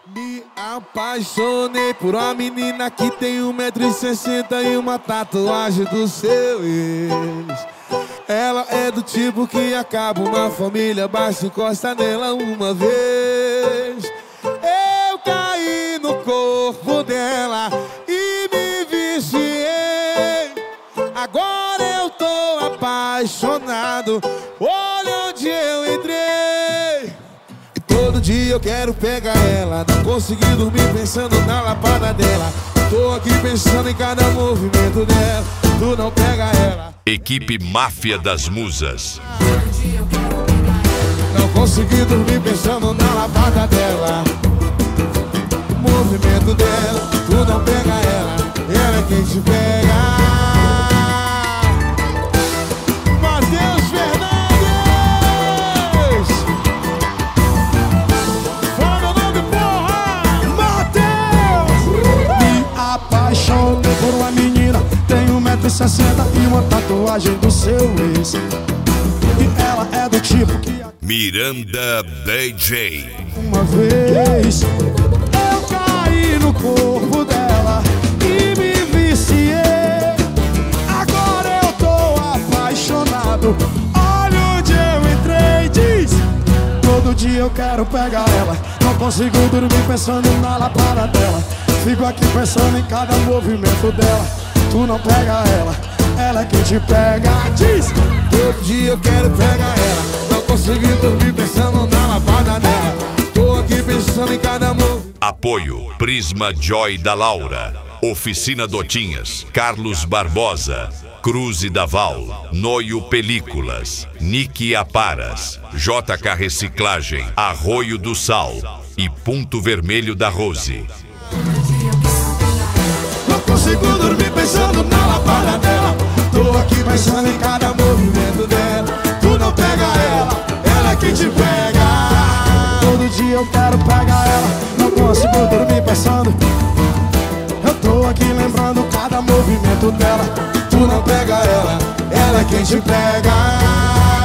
Me apaixonei por uma menina que tem 1,60 m e uma tatuagem do seu ex. Ela é do tipo que acaba uma família, basta encostar nela uma vez. Eu caí no corpo dela e me viciei. Agora eu tô apaixonado, olha onde eu entrei. E todo dia eu quero pegar ela, não consegui dormir pensando na lapada dela. Tô aqui pensando em cada movimento dela, tu não pega ela. Equipe Máfia das Musas. Não consegui dormir pensando na lapada dela. Movimento dela, tu não pega ela, ela é quem te pega. Matheus Fernandes! Fala meu nome, porra! Matheus! Me apaixonei por uma menina, tem 1,60 m e uma tatuagem do seu ex. E ela é do tipo que Miranda DJ. uma vez eu caí no corpo dela e me viciei. Agora eu tô apaixonado, olha onde eu entrei. Diz, todo dia eu quero pegar ela, não consigo dormir pensando na lapada dela. Fico aqui pensando em cada movimento dela, tu não pega ela, ela é quem te pega. Diz, todo dia eu quero pegar ela, não consegui dormir pensando na lapada dela. Tô aqui pensando em cada movimento. Apoio Prisma Joy da Laura, Oficina Dotinhas, Carlos Barbosa, Cruz e Daval, Noio Películas, Nick Aparas, JK Reciclagem, Arroio do Sal e Ponto Vermelho da Rose. Não consigo dormir pensando na lapada dela. Tô aqui pensando em cada movimento dela. Tu não pega ela, ela é quem te pega. todo dia eu quero pegar ela, não consigo dormir pensando. Eu tô aqui lembrando cada movimento dela. Tu não pega ela, ela é quem te pega.